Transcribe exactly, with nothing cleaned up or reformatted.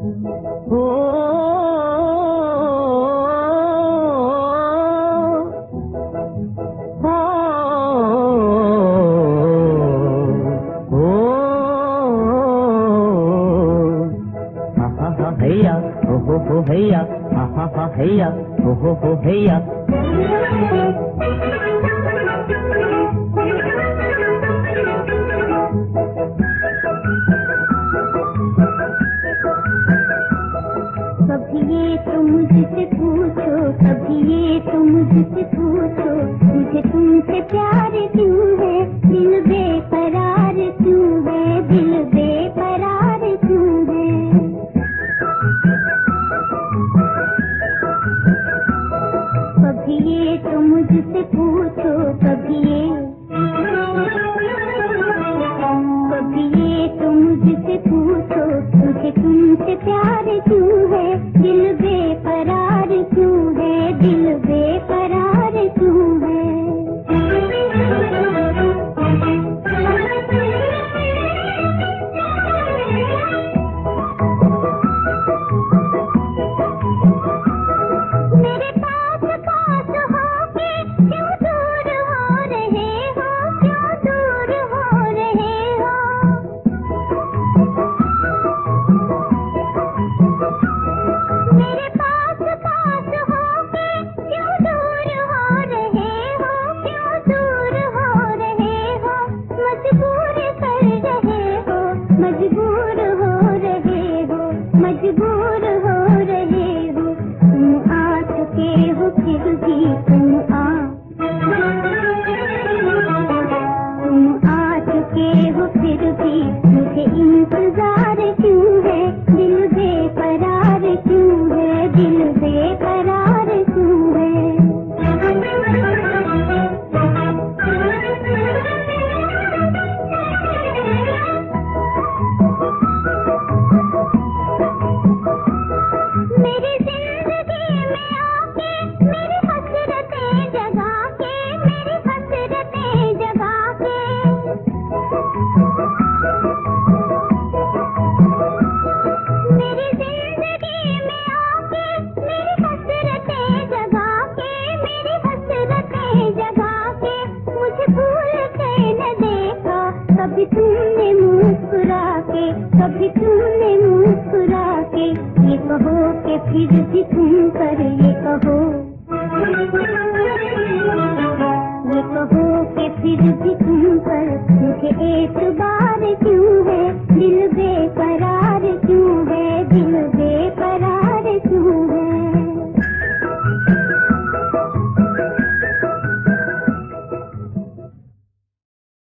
हैया हो हो हो हैया, हा हा हा हैया हो हो हो हैया। कभी ये तो मुझसे पूछो, कभी ये तो मुझसे पूछो, मुझे तुमसे प्यार क्यों है, दिल बेकरार क्यों है, दिल बेकरार क्यों है। कभी ये तो मुझसे पूछो, कभी ये कभी ये तो मुझसे पूछो, मुझे तुमसे प्यार क्यों है, दिल बेकरार क्यों है, दिल बेकरार क्यों है। मेरे पास पास होके क्यों दूर हो रहे हो, क्यों दूर हो रहे हो। मेरे पास पास होके क्यों दूर हो रहे हो, क्यों दूर हो रहे हो। मजबूर कर रहे हो, मजबूर हो रहे हो, मजबूर हो रहे हो। तुम आ चुके हो फिर भी तुम आ तुम आ चुके हो फिर भी मुझे इंतजार क्यों है, दिल बेकरार क्यों है, दिल बेकरार क्यों है। मेरी जिंदगी में आके मेरी हसरतें जगा के, मेरी हसरतें जगा के। मेरी जिंदगी में आके मेरी हसरतें जगा के, मेरी हसरतें जगा के। मुझे भूल के न देखा कभी तुमने मुस्कुरा के, कभी तुमने मुस्कुरा के। ये कहो कि फिर भी तुम कर, ये कहो ये कहो कि फिर भी तुम कर। मुझे एक बार क्यों है, दिल बेकरार क्यों है, दिल बेकरार क्यों